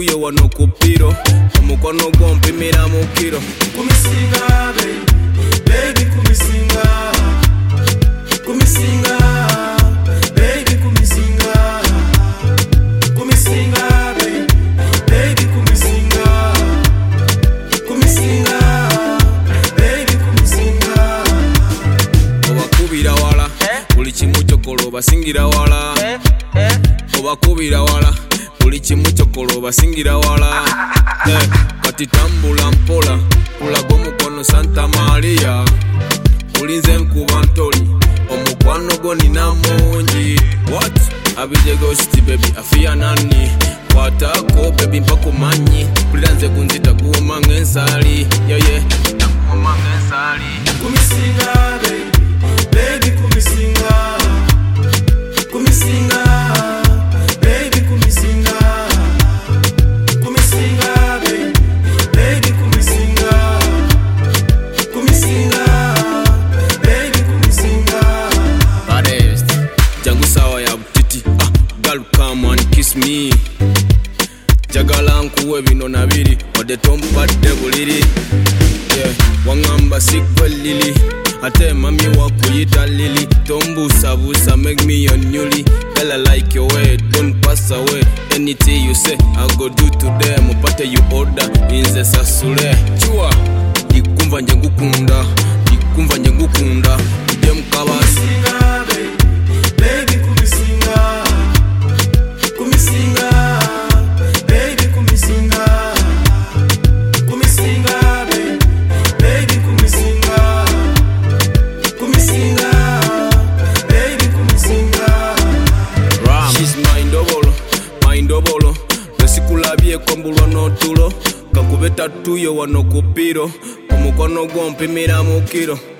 tuyo wano kupiro omukono gwompimira mu kiro kumisinga baby kumisinga kumisinga baby kumisinga kumisinga baby kumisinga kumisinga baby kumisinga obakubira wala buli kimu kyokolo basingira wala obakubira wala buli kimu kyokolo basingira wala kati tambula mpola kulaga omukono Santa Maria ulinze nkuba ntoli omukwano gwo nina mungi what abijego city baby afia nani kwatako baby mpako manyi kulira nze kunzita kuuma ng'ensali yeye nakuuma ng'ensali kumisinga baby kumisinga kumisinga baby kumisinga kumisinga baby kumisinga kumisinga baby kumisinga baddest jangu sawa ya butiti girl come and kiss me jagala nkuwe bino nabiri wadde tompadde buliri wangamba sikwe lili ate mami wakuyita lili tombusabusa make me your newly girl I like your way don't pass away anything you say I go do today mupate you order inze sasule chua ndikumva nje ngukunda ndikumva nje ngukunda uje mukabasi baby kumisinga kumisinga baby kumisinga kumisinga baby kumisinga kumisinga baby kumisinga Ram she's my ndobolo nesikulabye kombulwa n'otulo kakubeta tuyo wano kupiro omukono gwompimira mu kiro